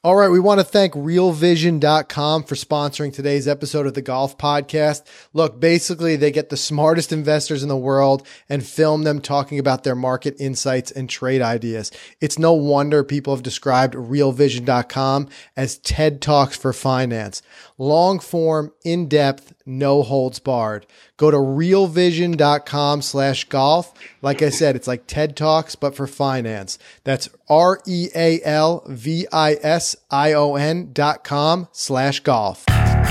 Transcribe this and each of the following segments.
All right, we want to thank RealVision.com for sponsoring today's episode of the Golf Podcast. Look, basically, they get the smartest investors in the world and film them talking about their market insights and trade ideas. It's no wonder people have described RealVision.com as TED Talks for finance. Long form, in-depth, no holds barred. Go to realvision.com/golf. Like I said, it's like TED Talks, but for finance. That's RealVision.com/golf.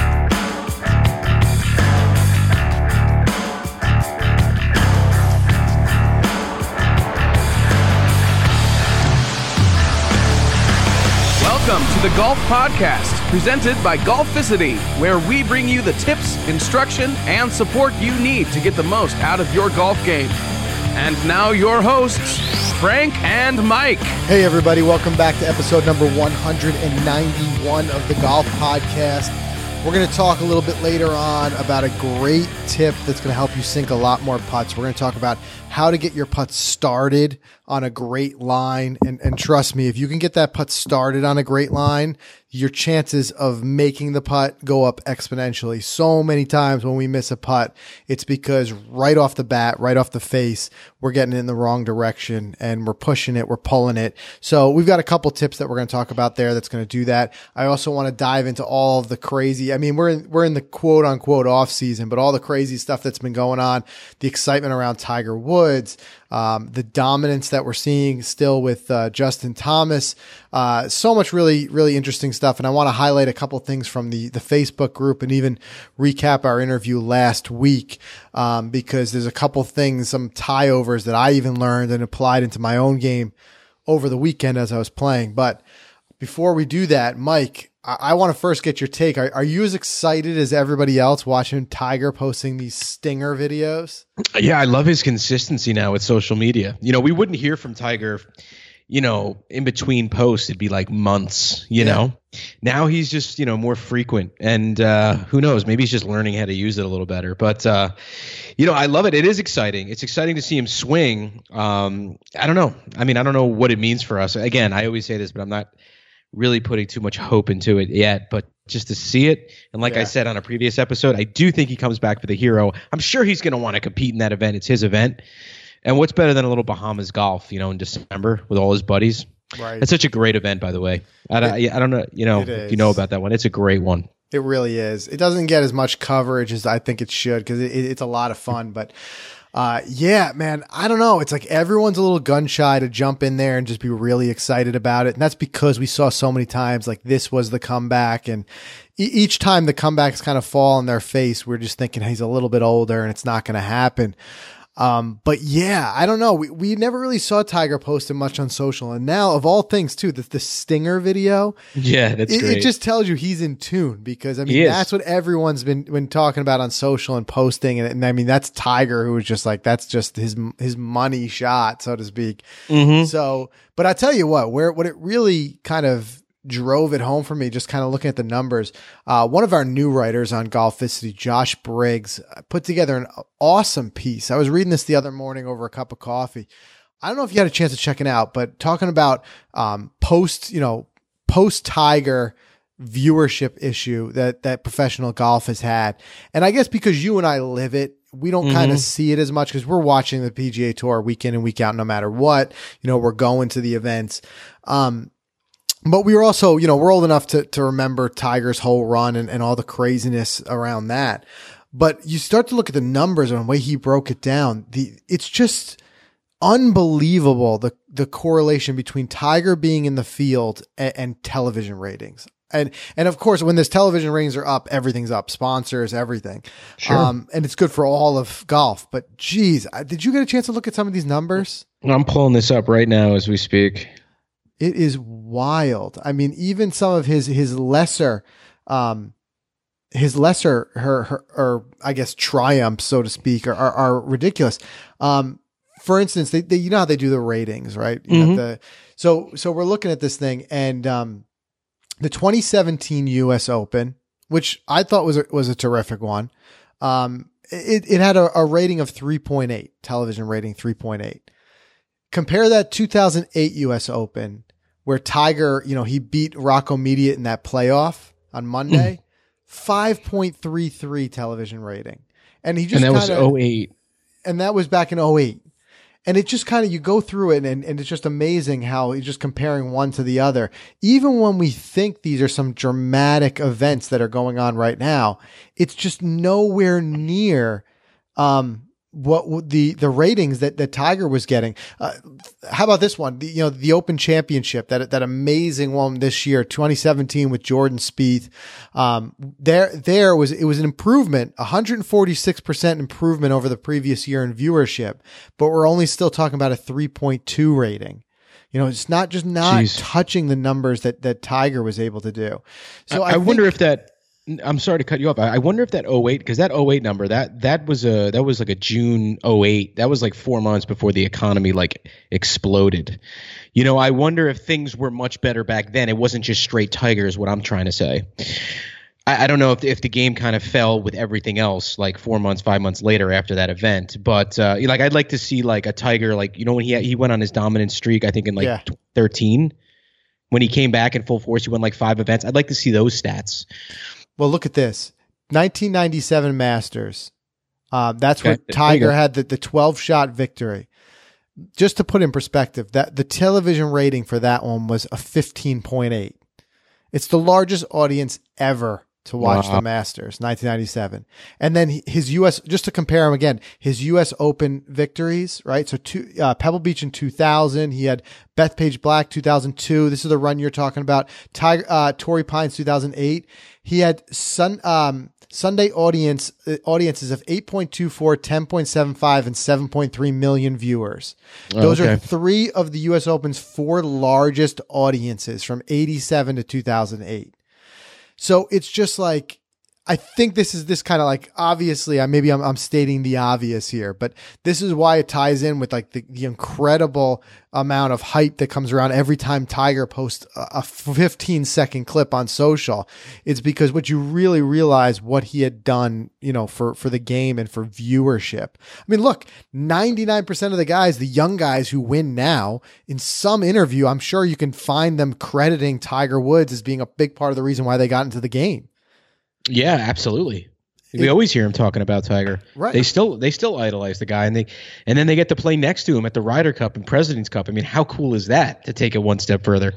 Welcome to the Golf Podcast, presented by Golficity, where we bring you the tips, instruction, and support you need to get the most out of your golf game. And now your hosts, Frank and Mike. Hey everybody, welcome back to episode number 191 of the Golf Podcast. We're going to talk a little bit later on about a great tip that's going to help you sink a lot more putts. We're going to talk about how to get your putts started on a great line. And trust me, if you can get that putt started on a great line, your chances of making the putt go up exponentially. So many times when we miss a putt, it's because right off the bat, right off the face, we're getting in the wrong direction and we're pushing it, we're pulling it. So we've got a couple tips that we're going to talk about there that's going to do that. I also want to dive into all of the crazy, I mean, we're in the quote unquote off season, but all the crazy stuff that's been going on, the excitement around Tiger Woods, the dominance that we're seeing still with Justin Thomas, so much really, really interesting stuff. And I want to highlight a couple things from the Facebook group and even recap our interview last week, because there's a couple things, some tie overs that I even learned and applied into my own game over the weekend as I was playing. But before we do that, Mike, I want to first get your take. Are you as excited as everybody else watching Tiger posting these stinger videos? Yeah, I love his consistency now with social media. You know, we wouldn't hear from Tiger, you know, in between posts. It'd be like months, you know. Now he's just, you know, more frequent. And who knows, maybe he's just learning how to use it a little better. But, you know, I love it. It is exciting. It's exciting to see him swing. I don't know. I mean, I don't know what it means for us. Again, I always say this, but I'm not really putting too much hope into it yet, but just to see it. And like I said on a previous episode, I do think he comes back for the hero. I'm sure he's going to want to compete in that event. It's his event. And what's better than a little Bahamas golf, you know, in December with all his buddies? Right. It's such a great event, by the way. I don't know, you know, if you know about that one. It's a great one. It really is. It doesn't get as much coverage as I think it should because it's a lot of fun, but yeah, man, I don't know. It's like everyone's a little gun shy to jump in there and just be really excited about it. And that's because we saw so many times like this was the comeback. And each time the comebacks kind of fall on their face, we're just thinking he's a little bit older and it's not going to happen. But yeah, I don't know. We never really saw Tiger posting much on social. And now of all things too, the stinger video. Yeah, that's great. It just tells you he's in tune because I mean, that's what everyone's been talking about on social and posting. And I mean, that's Tiger who was just like, that's just his money shot, so to speak. Mm-hmm. So, but I tell you what it really kind of drove it home for me, just kind of looking at the numbers. One of our new writers on Golficity, Josh Briggs, put together an awesome piece. I was reading this the other morning over a cup of coffee. I don't know if you had a chance to check it out, but talking about post Tiger viewership issue that professional golf has had. And I guess because you and I live it, we don't kind of see it as much because we're watching the PGA Tour week in and week out no matter what. You know, we're going to the events. But we were also, you know, we're old enough to remember Tiger's whole run and all the craziness around that. But you start to look at the numbers and the way he broke it down. It's just unbelievable the correlation between Tiger being in the field and television ratings. And of course, when there's television ratings are up, everything's up, sponsors, everything. Sure. And it's good for all of golf. But geez, did you get a chance to look at some of these numbers? I'm pulling this up right now as we speak. It is wild. I mean, even some of his lesser, or I guess triumphs, so to speak, are ridiculous. For instance, they you know how they do the ratings, right? You know, so we're looking at this thing and, the 2017 US Open, which I thought was a terrific one. It had a rating of 3.8, television rating 3.8. Compare that 2008 US Open where Tiger, he beat Rocco Mediate in that playoff on Monday. 5.33 television rating. And he just and that was 08. And that was back in 08. And it just kind of, you go through it and it's just amazing how he's just comparing one to the other. Even when we think these are some dramatic events that are going on right now, it's just nowhere near, what the ratings that Tiger was getting. How about this one? The Open Championship, that amazing one this year, 2017 with Jordan Spieth. It was an improvement, 146% improvement over the previous year in viewership, but we're only still talking about a 3.2 rating. It's not touching the numbers that Tiger was able to do. So I wonder if that. I'm sorry to cut you off. I wonder if that 08, because that 08 number, that was like a June 08. That was like 4 months before the economy like exploded. I wonder if things were much better back then. It wasn't just straight Tiger is what I'm trying to say. I don't know if the game kind of fell with everything else like 4 months, 5 months later after that event. But I'd like to see like a Tiger, like, when he went on his dominant streak, I think in 13, when he came back in full force, he won like 5 events. I'd like to see those stats. Well, look at this. 1997 Masters. That's where Tiger had the 12-shot victory. Just to put in perspective, that the television rating for that one was a 15.8. It's the largest audience ever to watch the Masters, 1997. And then his U.S., just to compare him again, his U.S. Open victories, right? So Pebble Beach in 2000, he had Bethpage Black 2002. This is the run you're talking about. Torrey Pines 2008. He had Sunday audiences of 8.24, 10.75, and 7.3 million viewers. Those are 3 of the U.S. Open's 4 largest audiences from 87 to 2008. So it's just like, I think this kind of like, obviously, I'm stating the obvious here, but this is why it ties in with like the incredible amount of hype that comes around every time Tiger posts a 15-second clip on social. It's because what you really realize what he had done, for the game and for viewership. I mean, look, 99% of the guys, the young guys who win now, in some interview, I'm sure you can find them crediting Tiger Woods as being a big part of the reason why they got into the game. Yeah, absolutely. We always hear him talking about Tiger. Right. They still idolize the guy, and then they get to play next to him at the Ryder Cup and President's Cup. I mean, how cool is that, to take it one step further?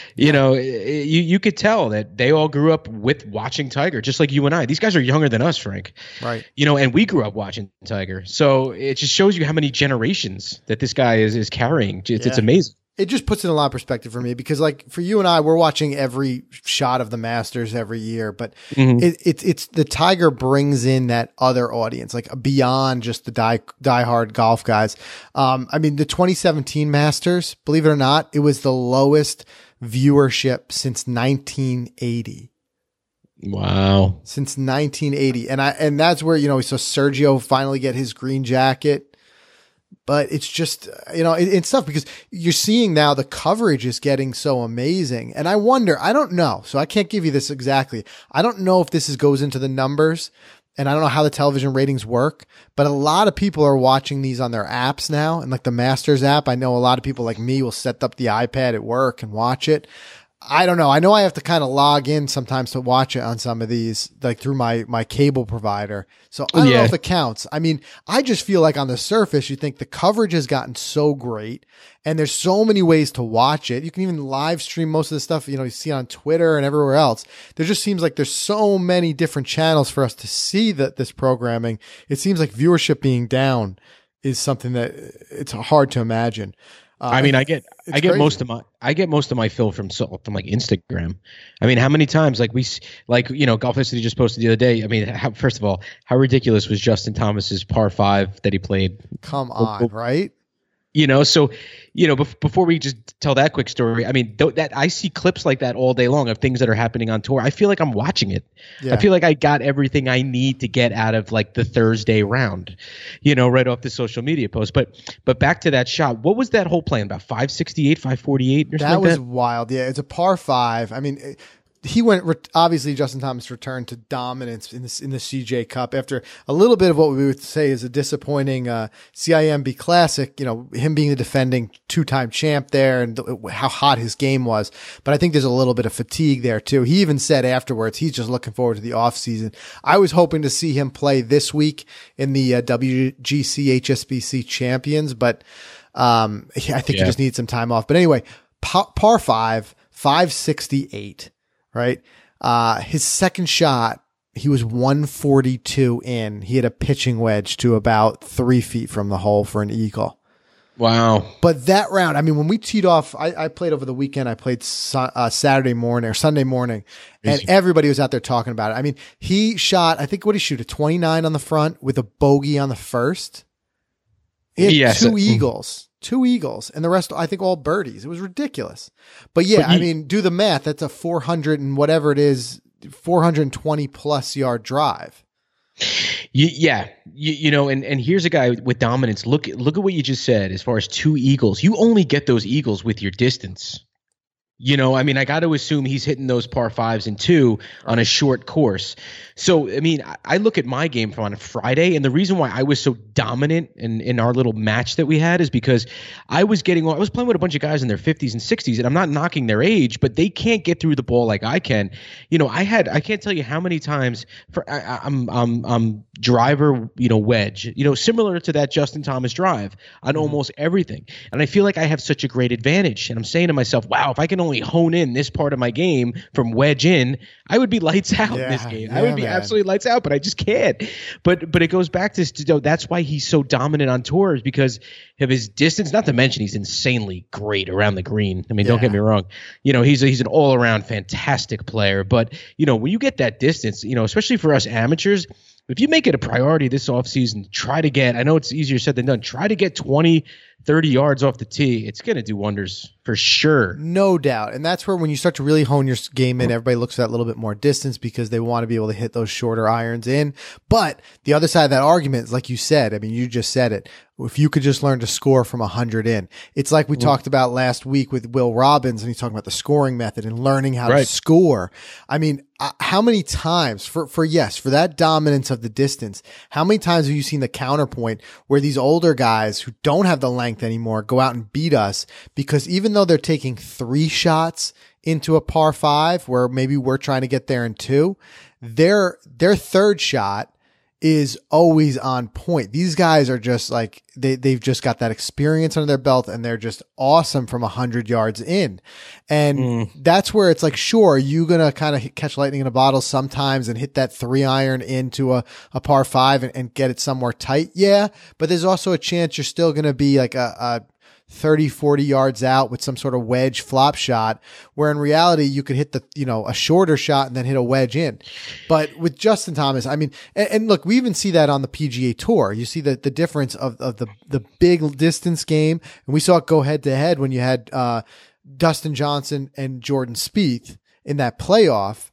You could tell that they all grew up with watching Tiger, just like you and I. These guys are younger than us, Frank. Right. And we grew up watching Tiger. So it just shows you how many generations that this guy is carrying. It's amazing. It just puts it in a lot of perspective for me, because like for you and I, we're watching every shot of the Masters every year, but it's the Tiger brings in that other audience, like beyond just the diehard golf guys. The 2017 Masters, believe it or not, it was the lowest viewership since 1980. Wow. Since 1980. And that's where, we saw Sergio finally get his green jacket. But it's just, it's tough because you're seeing now the coverage is getting so amazing. And I wonder, I don't know. So I can't give you this exactly. I don't know if this goes into the numbers, and I don't know how the television ratings work, but a lot of people are watching these on their apps now. And like the Masters app, I know a lot of people like me will set up the iPad at work and watch it. I don't know. I know I have to kind of log in sometimes to watch it on some of these, like through my cable provider. So I don't know if it counts. I mean, I just feel like on the surface, you think the coverage has gotten so great and there's so many ways to watch it. You can even live stream most of the stuff, you see on Twitter and everywhere else. There just seems like there's so many different channels for us to see this programming. It seems like viewership being down is something that it's hard to imagine. I get most of my fill from like Instagram. I mean, how many times Golficity just posted the other day. I mean, first of all, how ridiculous was Justin Thomas's par 5 that he played? Come on, right? Before we just tell that quick story, I mean, that I see clips like that all day long of things that are happening on tour. I feel like I'm watching it. Yeah. I feel like I got everything I need to get out of like the Thursday round, right off the social media post. But back to that shot, what was that whole plan about? 568, 548 or something? That was wild. Yeah, it's a par 5. I mean, obviously Justin Thomas returned to dominance in the CJ Cup after a little bit of what we would say is a disappointing CIMB Classic, him being the defending 2-time champ there and how hot his game was. But I think there's a little bit of fatigue there too. He even said afterwards he's just looking forward to the off season. I was hoping to see him play this week in the WGC HSBC Champions, but I think he just needs some time off. But anyway, par 5, 568. Right. His second shot, he was 142 in. He had a pitching wedge to about 3 feet from the hole for an eagle. Wow. But that round, I mean, when we teed off, I played over the weekend. I played Saturday morning or Sunday morning, and everybody was out there talking about it. I mean, he shot, I think, what did he shoot? A 29 on the front with a bogey on the first. He had two eagles, and the rest, I think, all birdies. It was ridiculous. But I mean, do the math. That's a 400 and whatever it is, 420 plus yard drive. And here's a guy with dominance. Look at what you just said as far as 2 eagles. You only get those eagles with your distance. I mean, I got to assume he's hitting those par 5s and 2 on a short course. So, I mean, I look at my game from on a Friday, and the reason why I was so dominant in our little match that we had is because I was playing with a bunch of guys in their 50s and 60s, and I'm not knocking their age, but they can't get through the ball like I can. I can't tell you how many times I'm driver, wedge, similar to that Justin Thomas drive on almost everything. And I feel like I have such a great advantage. And I'm saying to myself, wow, if I can only hone in this part of my game from wedge in, I would be lights out in this game. I would be absolutely lights out, but I just can't. But it goes back to that's why he's so dominant on tours, because of his distance. Not to mention he's insanely great around the green. I mean, don't get me wrong. He's an all around fantastic player. But when you get that distance, especially for us amateurs, if you make it a priority this offseason, try to get, I know it's easier said than done, try to get 20, 30 yards off the tee. It's going to do wonders for sure. No doubt. And that's where when you start to really hone your game in, everybody looks for that little bit more distance because they want to be able to hit those shorter irons in. But the other side of that argument is, like you said, I mean, you just said it. If you could just learn to score from 100 in, it's like we talked about last week with Will Robbins, and he's talking about the scoring method and learning how to score. I mean, how many times for that dominance of the distance, how many times have you seen the counterpoint where these older guys who don't have the length anymore go out and beat us because even though they're taking 3 shots into a par 5 where maybe we're trying to get there in 2, their third shot is always on point. These guys are just like, they've just got that experience under their belt and they're just awesome from 100 yards in. And that's where it's like, sure, you're going to kind of catch lightning in a bottle sometimes and hit that 3-iron into a par 5 and get it somewhere tight. Yeah. But there's also a chance you're still going to be like a 30, 40 yards out with some sort of wedge flop shot, where in reality you could hit a shorter shot and then hit a wedge in. But with Justin Thomas, I mean, and look, we even see that on the PGA Tour. You see the difference of the big distance game. And we saw it go head to head when you had, Dustin Johnson and Jordan Spieth in that playoff.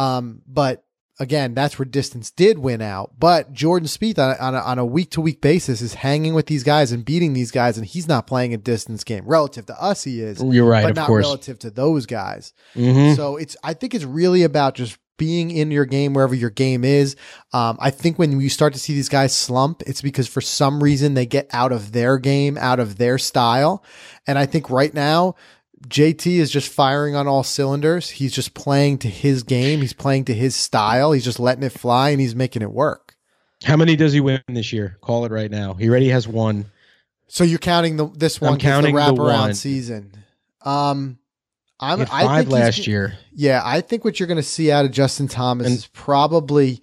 But again, that's where distance did win out. But Jordan Spieth on a week-to-week basis is hanging with these guys and beating these guys, and he's not playing a distance game. Relative to us, he is. You're right, but of not course. Relative to those guys. Mm-hmm. So I think it's really about just being in your game wherever your game is. I think when you start to see these guys slump, it's because for some reason they get out of their game, out of their style. And I think right now, JT is just firing on all cylinders. He's just playing to his game. He's playing to his style. He's just letting it fly and he's making it work. How many does he win this year? Call it right now. He already has 1. So you're counting this one as the wraparound season. I had 5 last year. Yeah, I think what you're going to see out of Justin Thomas is probably,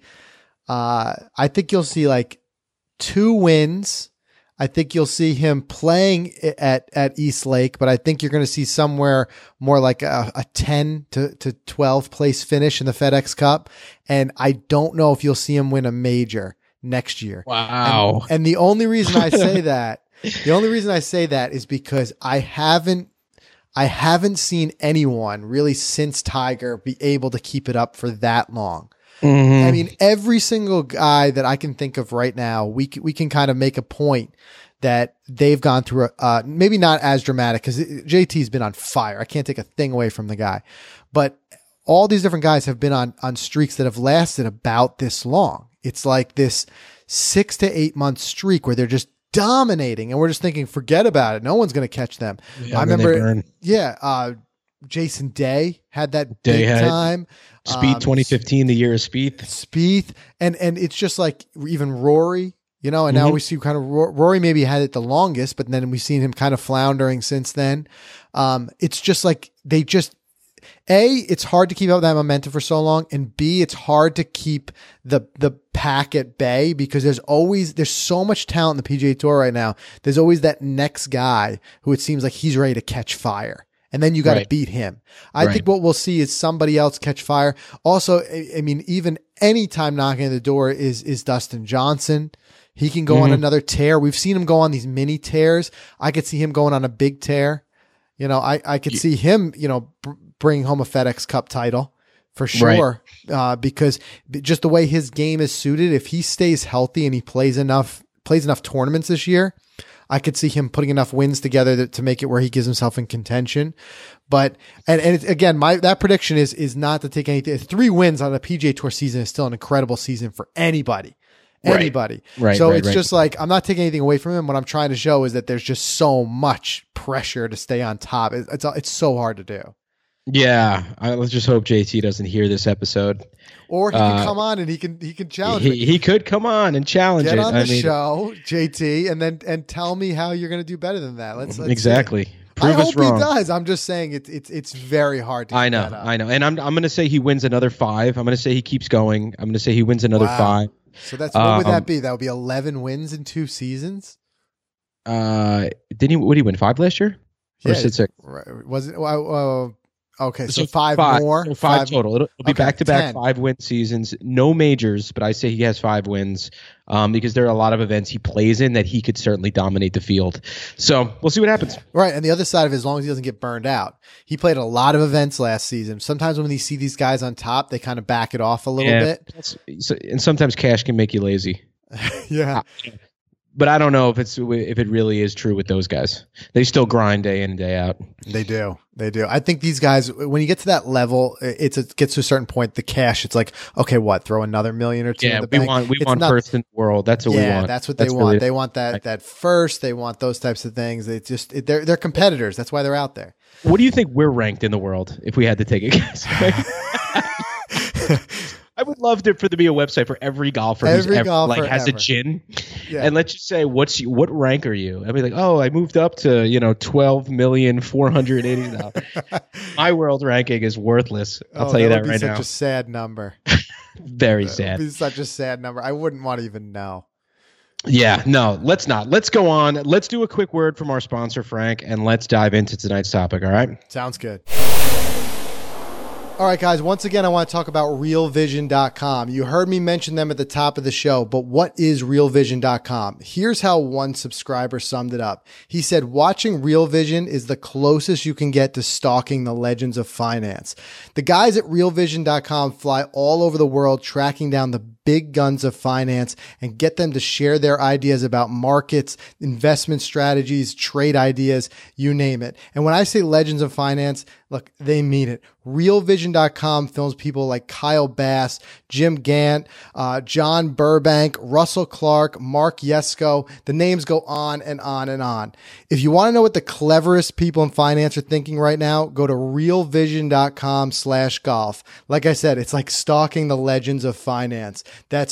I think you'll see like 2 wins. I think you'll see him playing at East Lake, but I think you're going to see somewhere more like a 10 to 12 place finish in the FedEx Cup. And I don't know if you'll see him win a major next year. Wow. And the only reason I say that, is because I haven't seen anyone really since Tiger be able to keep it up for that long. Mm-hmm. I mean, every single guy that I can think of right now, we can kind of make a point that they've gone through maybe not as dramatic because JT's been on fire. I can't take a thing away from the guy, but all these different guys have been on streaks that have lasted about this long. It's like this 6 to 8 month streak where they're just dominating, and we're just thinking, forget about it. No one's going to catch them. Yeah, I remember, Jason Day had that big time. Spieth 2015, the year of Spieth, and it's just like even Rory, and now we see kind of Rory maybe had it the longest, but then we've seen him kind of floundering since then. It's just like it's hard to keep up that momentum for so long, and B, it's hard to keep the pack at bay because there's so much talent in the PGA Tour right now. There's always that next guy who it seems like he's ready to catch fire. And then you got to beat him. I think what we'll see is somebody else catch fire. Also, I mean, even any time knocking at the door is Dustin Johnson. He can go on another tear. We've seen him go on these mini tears. I could see him going on a big tear. I could see him, bringing home a FedEx Cup title for sure. Right. Because just the way his game is suited, if he stays healthy and he plays enough tournaments this year, I could see him putting enough wins together to make it where he gives himself in contention. But, and again, that prediction is not to take anything. 3 wins on a PGA Tour season is still an incredible season for anybody. Right. So it's just like, I'm not taking anything away from him. What I'm trying to show is that there's just so much pressure to stay on top. It's so hard to do. Yeah. Let's just hope JT doesn't hear this episode. Or he can come on and he can challenge me. He could come on and challenge Get on the show, JT, and tell me how you're going to do better than that. Let's exactly. Prove us wrong. I hope he does. I'm just saying it's very hard to. I know. And I'm going to say he wins another 5. I'm going to say he keeps going. I'm going to say he wins another 5. So that's what would that be? That would be 11 wins in 2 seasons. Would he win 5 last year? Or 6? Right. Was it? Okay, so 5 more. So 5 total. It'll be back-to-back 5-win seasons. No majors, but I say he has 5 wins because there are a lot of events he plays in that he could certainly dominate the field. So we'll see what happens. Right, and the other side of it, as long as he doesn't get burned out. He played a lot of events last season. Sometimes when you see these guys on top, they kind of back it off a little bit. And sometimes cash can make you lazy. Yeah. But I don't know if it really is true with those guys. They still grind day in and day out. They do. I think these guys, when you get to that level, it gets to a certain point. The cash, it's like, okay, what? Throw another million or 2 in the bank. We want first in the world. That's what we want. Yeah, that's what they want. Really, they want that first. They want those types of things. They're competitors. That's why they're out there. What do you think we're ranked in the world if we had to take a guess? I would love for there to be a website for every golfer has a gin. Yeah. And let's just say, what rank are you? I'd be like, I moved up to, $12,480,000. My world ranking is worthless. I'll tell you that right now. Such a sad number. Very sad. It would be such a sad number. I wouldn't want to even know. Yeah, no, let's not. Let's go on. Let's do a quick word from our sponsor, Frank, and let's dive into tonight's topic. All right? Sounds good. All right, guys, once again, I want to talk about RealVision.com. You heard me mention them at the top of the show, but what is RealVision.com? Here's how one subscriber summed it up. He said, watching Real Vision is the closest you can get to stalking the legends of finance. The guys at RealVision.com fly all over the world tracking down the big guns of finance and get them to share their ideas about markets, investment strategies, trade ideas, you name it. And when I say legends of finance, look, they mean it. RealVision.com films people like Kyle Bass, Jim Gant, John Burbank, Russell Clark, Mark Yesko. The names go on and on and on. If you want to know what the cleverest people in finance are thinking right now, go to realvision.com/golf. Like I said, it's like stalking the legends of finance. That's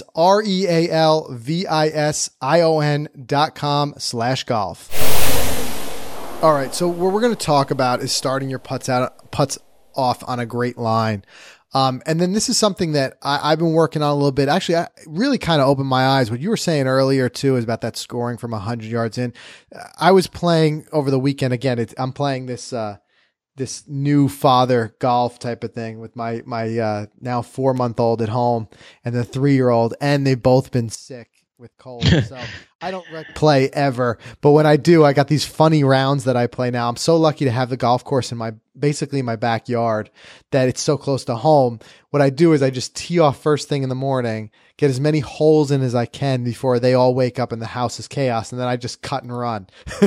RealVision.com/golf. All right. So what we're going to talk about is starting your putts off on a great line. And then this is something that I've been working on a little bit. Actually, I really kind of opened my eyes. What you were saying earlier too is about that scoring from 100 yards in. I was playing over the weekend. Again, I'm playing this new father golf type of thing with my now 4-month-old at home and the 3-year-old, and they've both been sick with Cole. So I don't play ever, but when I do, I got these funny rounds that I play now. I'm so lucky to have the golf course in basically my backyard that it's so close to home. What I do is I just tee off first thing in the morning, get as many holes in as I can before they all wake up and the house is chaos. And then I just cut and run.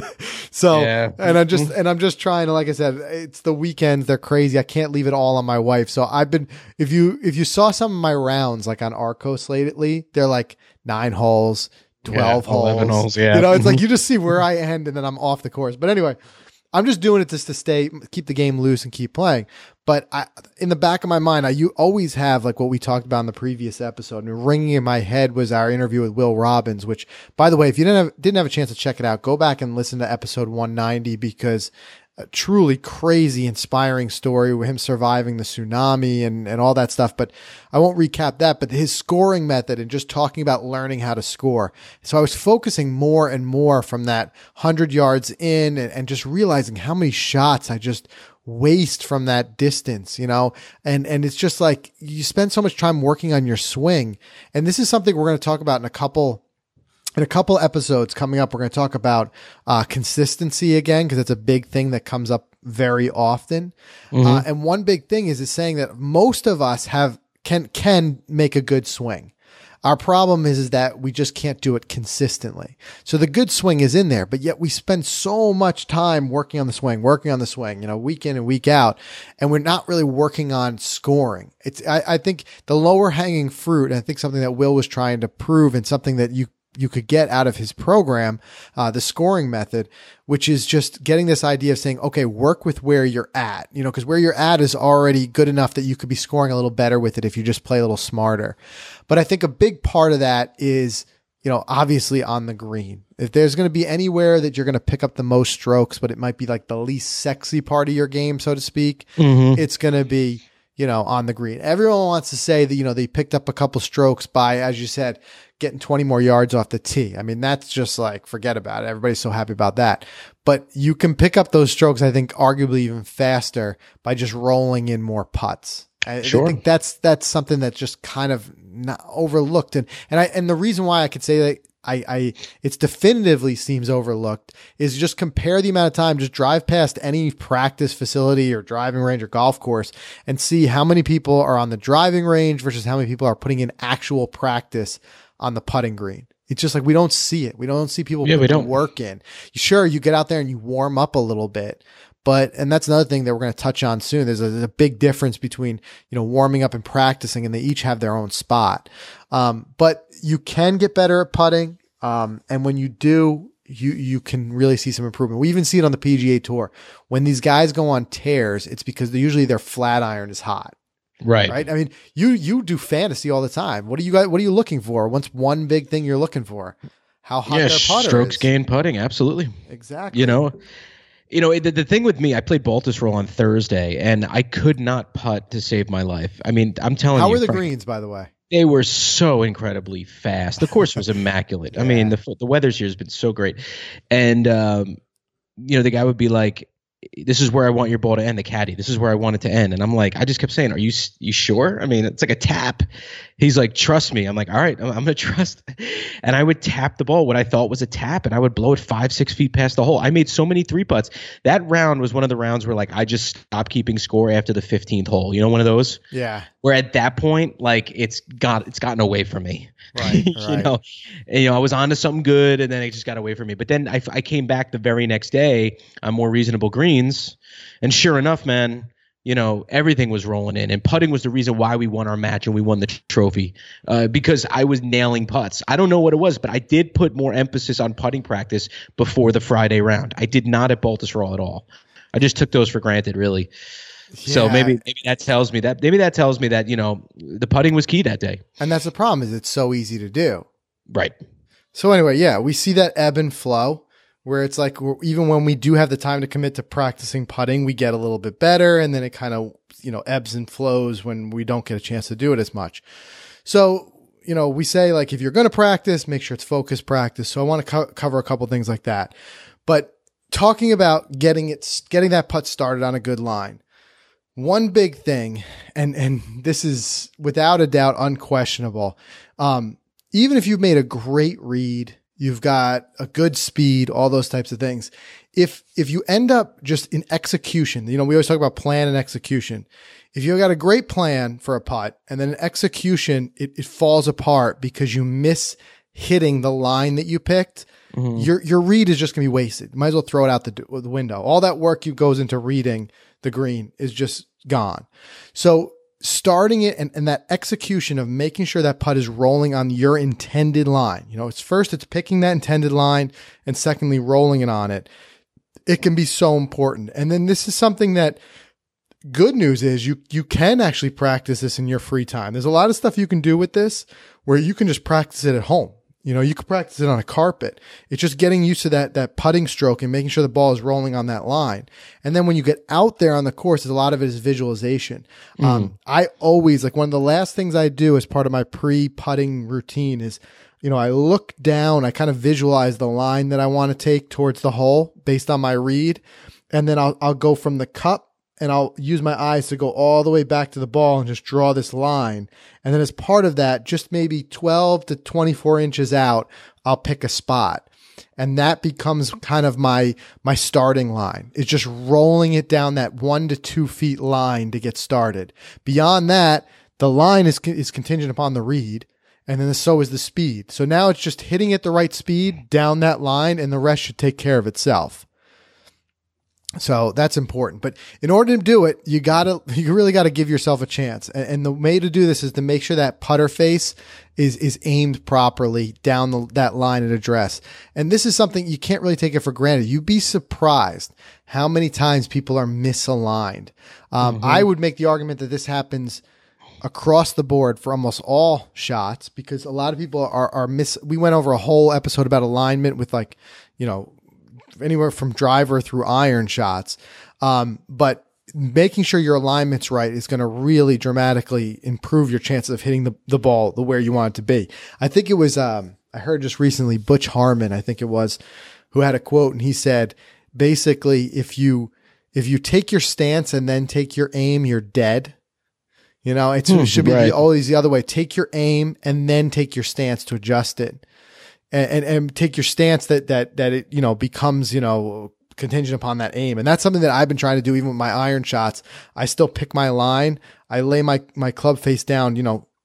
And I'm just trying to, like I said, it's the weekends. They're crazy. I can't leave it all on my wife. So if you saw some of my rounds, like on Arcos lately, they're like 9 holes, 12 holes, 11 holes. Yeah. You know, it's like, you just see where I end and then I'm off the course. But anyway, I'm just doing it just to keep the game loose and keep playing. But in the back of my mind, you always have like what we talked about in the previous episode. And ringing in my head was our interview with Will Robbins, which, by the way, if you didn't have a chance to check it out, go back and listen to episode 190 because a truly crazy, inspiring story with him surviving the tsunami and all that stuff. But I won't recap that, but his scoring method and just talking about learning how to score. So I was focusing more and more from that 100 yards in and just realizing how many shots I just waste from that distance, you know, and it's just like you spend so much time working on your swing. And this is something we're going to talk about in a couple episodes coming up. We're going to talk about consistency again, because it's a big thing that comes up very often. Mm-hmm. And one big thing is saying that most of us can make a good swing. Our problem is that we just can't do it consistently. So the good swing is in there, but yet we spend so much time working on the swing, you know, week in and week out, and we're not really working on scoring. I think the lower hanging fruit, and I think something that Will was trying to prove and something that you could get out of his program, the scoring method, which is just getting this idea of saying, okay, work with where you're at, you know, because where you're at is already good enough that you could be scoring a little better with it if you just play a little smarter. But I think a big part of that is, you know, obviously on the green. If there's going to be anywhere that you're going to pick up the most strokes, but it might be like the least sexy part of your game, so to speak, it's going to be, you know, on the green. Everyone wants to say that, you know, they picked up a couple strokes by, as you said, getting 20 more yards off the tee. I mean, that's just like, forget about it. Everybody's so happy about that. But you can pick up those strokes, I think, arguably even faster by just rolling in more putts. Sure. I think that's something that's just kind of not overlooked. And the reason why I could say that it's definitively seems overlooked is just compare the amount of time, just drive past any practice facility or driving range or golf course and see how many people are on the driving range versus how many people are putting in actual practice on the putting green. It's just like, we don't see it. We don't see people putting work in. Sure, you get out there and you warm up a little bit, and that's another thing that we're going to touch on soon. There's a big difference between, you know, warming up and practicing, and they each have their own spot. But you can get better at putting. And when you do, you can really see some improvement. We even see it on the PGA Tour. When these guys go on tears, it's because usually their flat iron is hot. Right. I mean, you do fantasy all the time. What are you looking for? What's one big thing you're looking for? How hot their putter strokes is. gain putting. Absolutely. Exactly. You know, the thing with me, I played Baltusrol on Thursday and I could not putt to save my life. I mean, I'm telling you. How were the greens, by the way? They were so incredibly fast. The course was immaculate. Yeah. I mean, the weather's here has been so great. And, you know, the guy would be like, this is where I want your ball to end, the caddy. This is where I want it to end. And I'm like, I just kept saying, are you sure? I mean, it's like a tap. He's like, trust me. I'm like, all right, I'm going to trust. And I would tap the ball, what I thought was a tap, and I would blow it 5-6 feet past the hole. I made so many 3-putts. That round was one of the rounds where like I just stopped keeping score after the 15th hole. You know, one of those? Yeah. Where at that point, like it's gotten away from me. Right. you know, I was onto something good, and then it just got away from me. But then I came back the very next day on more reasonable greens, and sure enough, man, you know, everything was rolling in, and putting was the reason why we won our match and we won the trophy, because I was nailing putts. I don't know what it was, but I did put more emphasis on putting practice before the Friday round. I did not at Baltusrol at all. I just took those for granted, really. Yeah. So maybe that tells me that, you know, the putting was key that day. And that's the problem, is it's so easy to do. Right. So anyway, yeah, we see that ebb and flow where it's like, even when we do have the time to commit to practicing putting, we get a little bit better, and then it kind of, you know, ebbs and flows when we don't get a chance to do it as much. So, you know, we say like, if you're going to practice, make sure it's focused practice. So I want to cover a couple things like that. But talking about getting that putt started on a good line. One big thing, and this is without a doubt unquestionable, even if you've made a great read, you've got a good speed, all those types of things. If you end up just in execution, we always talk about plan and execution. If you've got a great plan for a putt and then in execution, it falls apart because you miss hitting the line that you picked, your read is just going to be wasted. You might as well throw it out the window. All that work goes into reading the green is just gone. So starting it and that execution of making sure that putt is rolling on your intended line. It's picking that intended line and secondly, rolling it on it. It can be so important. And then this is something that good news is you can actually practice this in your free time. There's a lot of stuff you can do with this where you can just practice it at home. You could practice it on a carpet. It's just getting used to that putting stroke and making sure the ball is rolling on that line. And then when you get out there on the course, a lot of it is visualization. I always, one of the last things I do as part of my pre-putting routine is, I look down, I kind of visualize the line that I want to take towards the hole based on my read. And then I'll go from the cup and I'll use my eyes to go all the way back to the ball and just draw this line. And then as part of that, just maybe 12 to 24 inches out, I'll pick a spot. And that becomes kind of my starting line. It's just rolling it down that 1 to 2 feet line to get started. Beyond that, the line is contingent upon the read. And then so is the speed. So now it's just hitting at the right speed down that line and the rest should take care of itself. So that's important. But in order to do it, you really got to give yourself a chance. And the way to do this is to make sure that putter face is aimed properly down that line at address. And this is something you can't really take it for granted. You'd be surprised how many times people are misaligned. I would make the argument that this happens across the board for almost all shots because a lot of people are we went over a whole episode about alignment with anywhere from driver through iron shots. But making sure your alignment's right is going to really dramatically improve your chances of hitting the ball the where you want it to be. I think it was, I heard just recently Butch Harmon, I think it was, who had a quote and he said, basically, if you take your stance and then take your aim, you're dead. It should be always the other way. Take your aim and then take your stance to adjust it. And take your stance that it, becomes, contingent upon that aim. And that's something that I've been trying to do even with my iron shots. I still pick my line. I lay my club face down,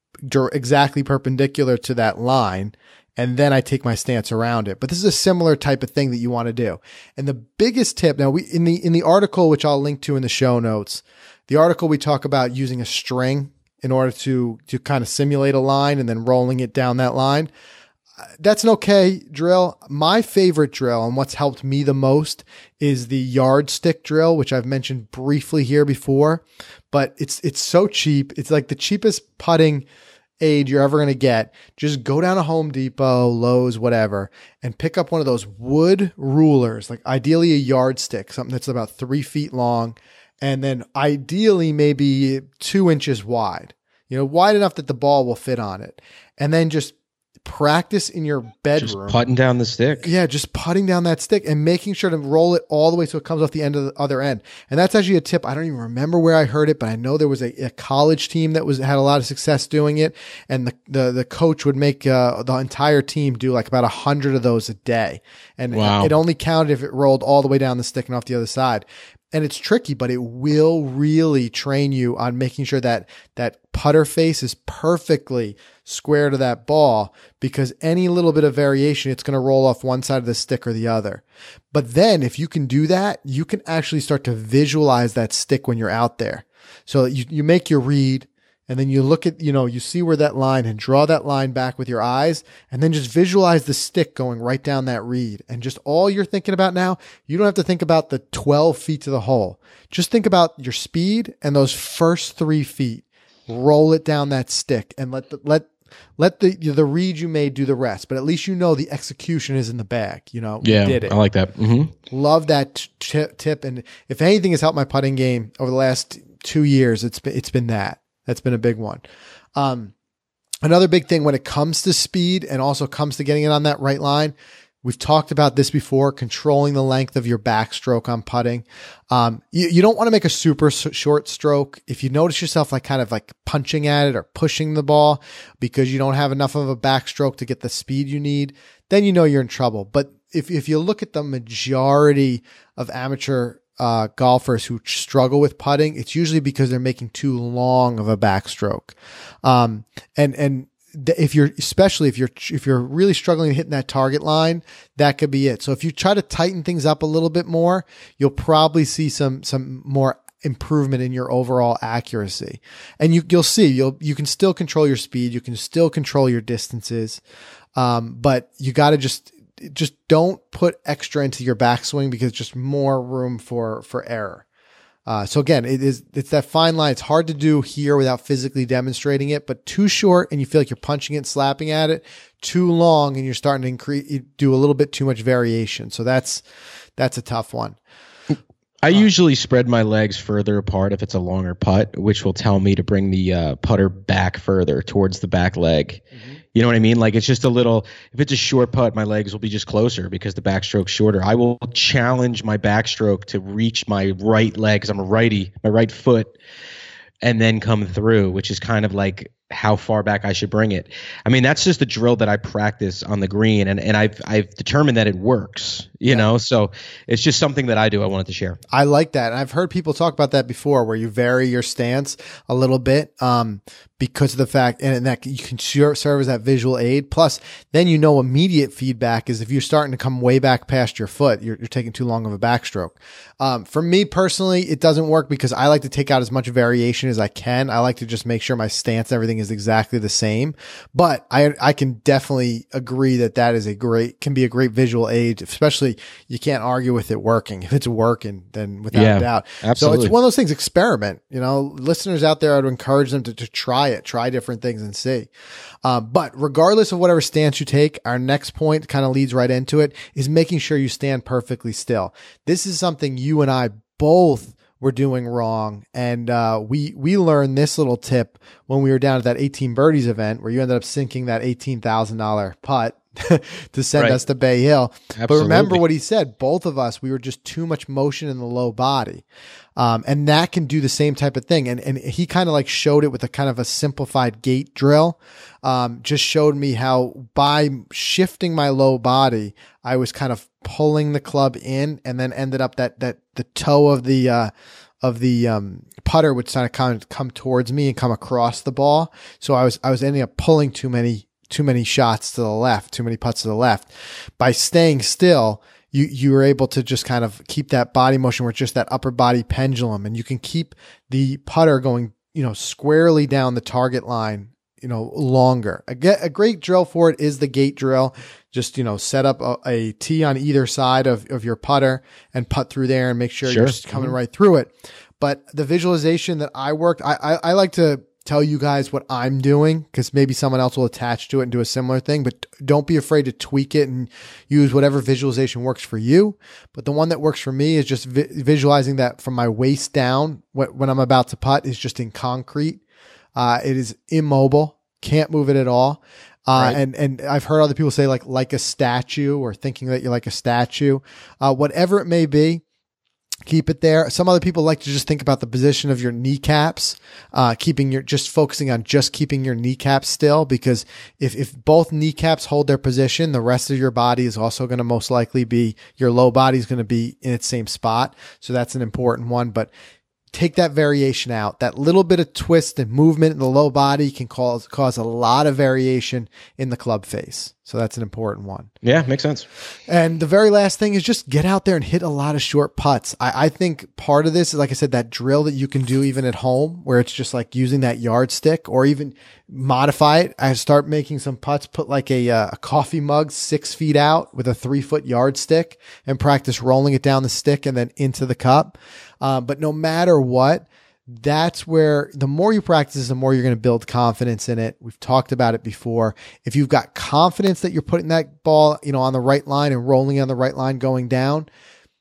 exactly perpendicular to that line. And then I take my stance around it. But this is a similar type of thing that you want to do. And the biggest tip now in the article, which I'll link to in the show notes, the article we talk about using a string in order to kind of simulate a line and then rolling it down that line. That's an okay drill. My favorite drill and what's helped me the most is the yardstick drill, which I've mentioned briefly here before, but it's so cheap. It's like the cheapest putting aid you're ever going to get. Just go down to Home Depot, Lowe's, whatever, and pick up one of those wood rulers, like ideally a yardstick, something that's about 3 feet long, and then ideally maybe 2 inches wide, wide enough that the ball will fit on it. And then just practice in your bedroom. Just putting down the stick. Yeah, just putting down that stick and making sure to roll it all the way so it comes off the end of the other end. And that's actually a tip. I don't even remember where I heard it, but I know there was a college team that had a lot of success doing it. And the coach would make the entire team do like about 100 of those a day. And wow. It only counted if it rolled all the way down the stick and off the other side. And it's tricky, but it will really train you on making sure that putter face is perfectly square to that ball, because any little bit of variation, it's going to roll off one side of the stick or the other. But then if you can do that, you can actually start to visualize that stick when you're out there. So you make your read, and then you look at, you see where that line, and draw that line back with your eyes, and then just visualize the stick going right down that reed. And just all you're thinking about now, you don't have to think about the 12 feet to the hole. Just think about your speed and those first 3 feet. Roll it down that stick and let the read you made do the rest. But at least the execution is in the bag. Yeah, you did it. I like that. Mm-hmm. Love that tip. And if anything has helped my putting game over the last 2 years, it's been that. That's been a big one. Another big thing when it comes to speed and also comes to getting it on that right line, We've talked about this before, controlling the length of your backstroke on putting. You don't want to make a super short stroke. If you notice yourself like kind of like punching at it or pushing the ball because you don't have enough of a backstroke to get the speed you need, then you know you're in trouble. But if you look at the majority of amateur golfers who struggle with putting, it's usually because they're making too long of a backstroke. If you're really struggling hitting that target line, that could be it. So if you try to tighten things up a little bit more, you'll probably see some more improvement in your overall accuracy. And you'll see you can still control your speed, you can still control your distances, but you got to just don't put extra into your backswing because just more room for error. So again, it's that fine line. It's hard to do here without physically demonstrating it, but too short and you feel like you're punching it and slapping at it, too long and you're starting to you do a little bit too much variation. So that's a tough one. I usually spread my legs further apart if it's a longer putt, which will tell me to bring the putter back further towards the back leg. Mm-hmm. You know what I mean? Like it's just a little, if it's a short putt, my legs will be just closer because the backstroke's shorter. I will challenge my backstroke to reach my right leg because I'm a righty, my right foot, and then come through, which is kind of like how far back I should bring it. I mean, that's just a drill that I practice on the green, and I've determined that it works, you know, so it's just something that I do. I wanted to share. I like that. And I've heard people talk about that before where you vary your stance a little bit, because of the fact, and that you can serve as that visual aid. Plus, then immediate feedback is if you're starting to come way back past your foot, you're taking too long of a backstroke. For me personally, it doesn't work because I like to take out as much variation as I can. I like to just make sure my stance and everything is exactly the same. But I can definitely agree that can be a great visual aid, especially you can't argue with it working. If it's working, then without a doubt. Absolutely. So it's one of those things, experiment, listeners out there, I would encourage them to try different things and see. But regardless of whatever stance you take, our next point kind of leads right into it is making sure you stand perfectly still. This is something you and I both were doing wrong. And, we learned this little tip when we were down at that 18 birdies event where you ended up sinking that $18,000 putt to send us to Bay Hill. Absolutely. But remember what he said, both of us, we were just too much motion in the low body. And that can do the same type of thing. And he kind of like showed it with a kind of a simplified gate drill. Just showed me how by shifting my low body, I was kind of pulling the club in and then ended up that the toe of the putter would kind of come towards me and come across the ball. So I was ending up pulling too many shots to the left, too many putts to the left. By staying still, you were able to just kind of keep that body motion where it's just that upper body pendulum, and you can keep the putter going, squarely down the target line, longer. A great drill for it is the gate drill. Just, set up a tee on either side of your putter and putt through there and make sure you're just coming right through it. But the visualization that I worked, I like to tell you guys what I'm doing because maybe someone else will attach to it and do a similar thing, but don't be afraid to tweak it and use whatever visualization works for you. But the one that works for me is just visualizing that from my waist down when I'm about to putt is just in concrete. It is immobile, can't move it at all. Right. And I've heard other people say like a statue or thinking that you're like a statue, whatever it may be. Keep it there. Some other people like to just think about the position of your kneecaps, focusing on just keeping your kneecaps still, because if both kneecaps hold their position, the rest of your body is also going to most likely be, your low body is going to be in its same spot. So that's an important one, but take that variation out. That little bit of twist and movement in the low body can cause a lot of variation in the club face. So that's an important one. Yeah, makes sense. And the very last thing is just get out there and hit a lot of short putts. I think part of this is, like I said, that drill that you can do even at home where it's just like using that yardstick, or even modify it. I start making some putts, put like a coffee mug 6 feet out with a 3-foot yardstick and practice rolling it down the stick and then into the cup. But no matter what, that's where the more you practice, the more you're going to build confidence in it. We've talked about it before. If you've got confidence that you're putting that ball, on the right line and rolling on the right line going down,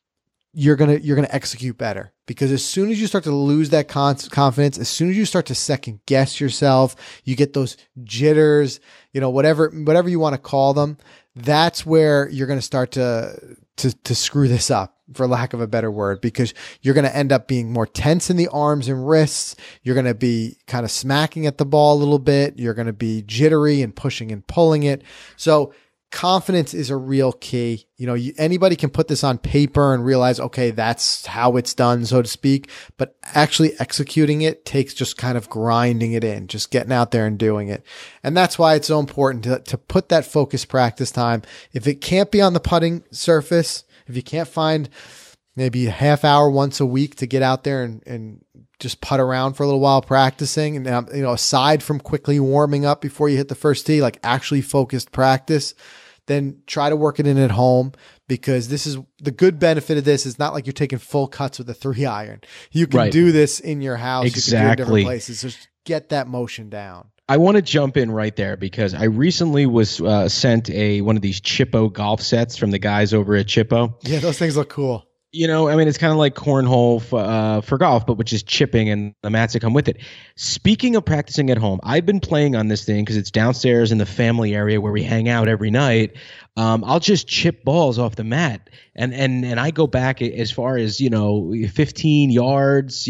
you're gonna execute better, because as soon as you start to lose that confidence, as soon as you start to second guess yourself, you get those jitters, whatever you want to call them. That's where you're going to start to screw this up, for lack of a better word, because you're going to end up being more tense in the arms and wrists. You're going to be kind of smacking at the ball a little bit. You're going to be jittery and pushing and pulling it. So confidence is a real key. Anybody can put this on paper and realize, okay, that's how it's done, so to speak. But actually executing it takes just kind of grinding it in, just getting out there and doing it. And that's why it's so important to put that focused practice time. If it can't be on the putting surface, if you can't find maybe a half hour once a week to get out there and just putt around for a little while practicing, and aside from quickly warming up before you hit the first tee, like actually focused practice, then try to work it in at home, because this is the good benefit of this. Is not like you're taking full cuts with a 3-iron. You can do this in your house. Exactly. You can do it in different places. Just get that motion down. I want to jump in right there, because I recently was sent one of these Chippo golf sets from the guys over at Chippo. Yeah, those things look cool. It's kind of like cornhole for golf, but with just chipping and the mats that come with it. Speaking of practicing at home, I've been playing on this thing because it's downstairs in the family area where we hang out every night. I'll just chip balls off the mat, and I go back as far as 15 yards.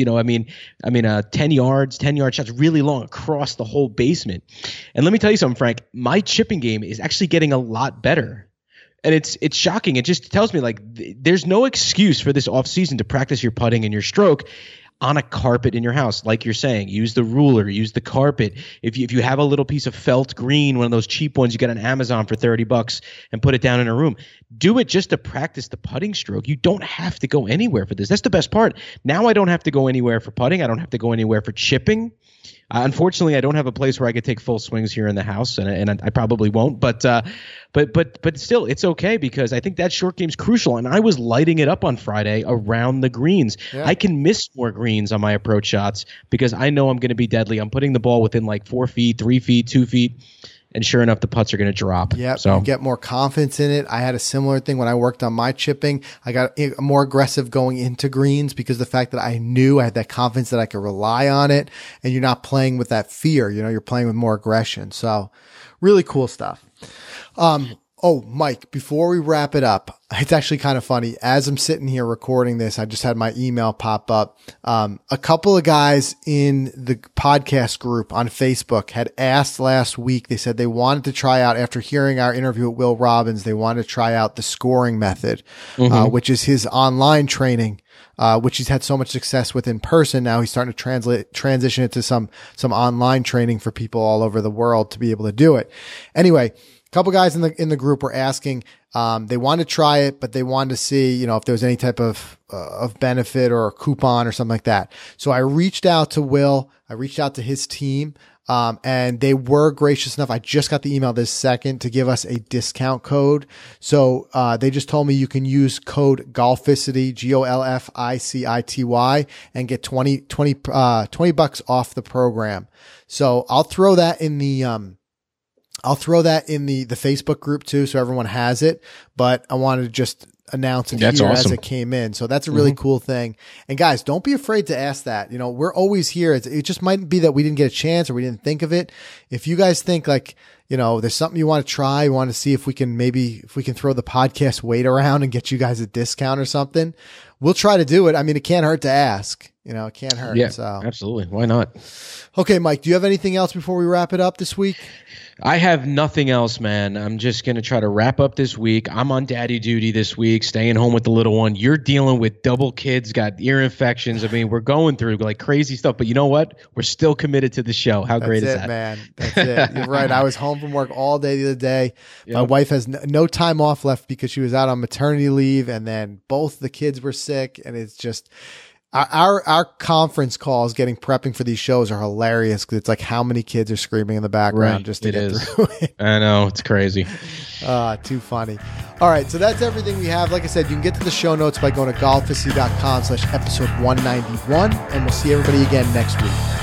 10 yard shots, really long across the whole basement. And let me tell you something, Frank. My chipping game is actually getting a lot better. And it's shocking. It just tells me, like, there's no excuse for this off season to practice your putting and your stroke on a carpet in your house. Like you're saying, use the ruler, use the carpet. If you have a little piece of felt green, one of those cheap ones you get on Amazon for $30, and put it down in a room, do it just to practice the putting stroke. You don't have to go anywhere for this. That's the best part. Now I don't have to go anywhere for putting. I don't have to go anywhere for chipping. Unfortunately, I don't have a place where I could take full swings here in the house, and I probably won't. But still, it's okay, because I think that short game's crucial. And I was lighting it up on Friday around the greens. Yeah. I can miss more greens on my approach shots because I know I'm going to be deadly. I'm putting the ball within like 4 feet, 3 feet, 2 feet. And sure enough, the putts are going to drop. Yeah, so you get more confidence in it. I had a similar thing when I worked on my chipping. I got more aggressive going into greens because the fact that I knew I had that confidence that I could rely on it, and you're not playing with that fear. You're playing with more aggression. So really cool stuff. Oh, Mike, before we wrap it up, it's actually kind of funny. As I'm sitting here recording this, I just had my email pop up. A couple of guys in the podcast group on Facebook had asked last week. They said they wanted to try out, after hearing our interview with Will Robbins, they wanted to try out the scoring method, which is his online training, which he's had so much success with in person. Now he's starting to transition it to some online training for people all over the world to be able to do it. Anyway, a couple guys in the group were asking, they wanted to try it, but they wanted to see, if there was any type of benefit or a coupon or something like that. So I reached out to Will. I reached out to his team. And they were gracious enough. I just got the email this second to give us a discount code. So, they just told me you can use code Golficity, GOLFICITY, and get $20 off the program. So I'll throw that in the Facebook group too, so everyone has it. But I wanted to just announce it as it came in. So that's a really cool thing. And guys, don't be afraid to ask that. We're always here. It just might be that we didn't get a chance or we didn't think of it. If you guys think like, there's something you want to try, you want to see if we can throw the podcast weight around and get you guys a discount or something, we'll try to do it. I mean, it can't hurt to ask. It can't hurt. Yeah, so absolutely. Why not? Okay, Mike, do you have anything else before we wrap it up this week? I have nothing else, man. I'm just going to try to wrap up this week. I'm on daddy duty this week, staying home with the little one. You're dealing with double kids, got ear infections. I mean, we're going through like crazy stuff, but you know what? We're still committed to the show. How great is that? Man. That's it. You're right. I was home from work all day the other day. Yep. My wife has no time off left because she was out on maternity leave, and then both the kids were sick, and it's just... Our conference calls prepping for these shows are hilarious because it's like how many kids are screaming in the background just to get through it. I know. It's crazy. Too funny. All right. So that's everything we have. Like I said, you can get to the show notes by going to golficity.com/episode 191, and we'll see everybody again next week.